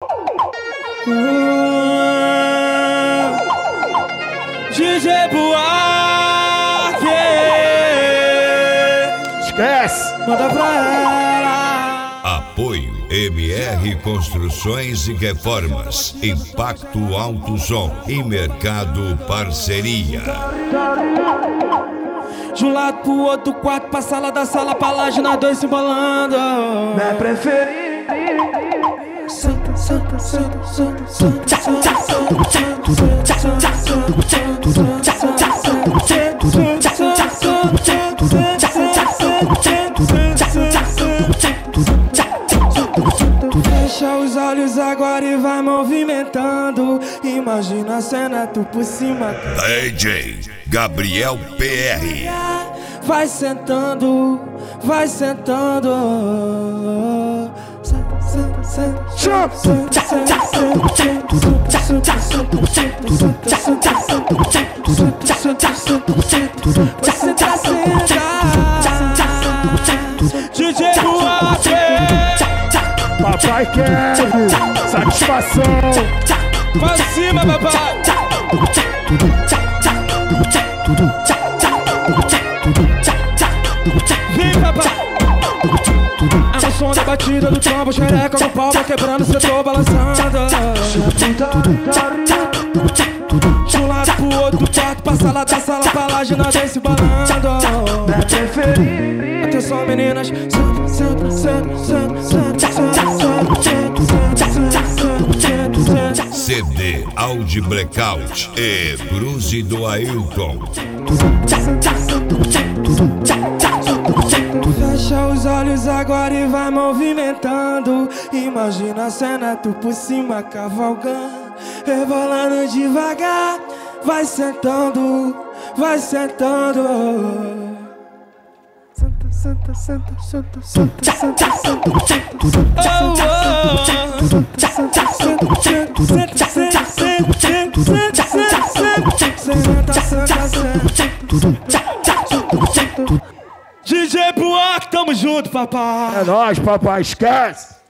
DJ Buarque, esquece, manda pra ela. Apoio MR Construções e Reformas, Impacto Alto Som e Mercado Parceria. De um lado pro outro quarto, pra sala da sala, pra laje, na dois se embolando. Minha preferida. Santa, santa, santa, santa, santa, fecha os olhos agora e vai movimentando. Imagina a cena, tu por cima. DJ Gabriel PR. Vai sentando, vai sentando. Senta, senta, senta, senta, DJ Buarque, Papai quer satisfação. pra cima, papai. Vem, papai. É o som da batida do trombo, xereca com pau, vai quebrando, cê tô balançando. De um lado pro outro quarto, pra sala da sala, pra laje, nós vem se balando. Minha preferida. Atenção meninas, senta, senta, senta, senta, senta. CD Audi Blackout e Bruce do Ailton. Fecha os olhos agora e vai movimentando. Imagina a cena, tu por cima cavalgando, rebolando devagar. Vai sentando, vai sentando. Senta, senta, senta, senta, senta, senta, senta. DJ Buarque, tamo junto, papai. É nóis, papai, esquece.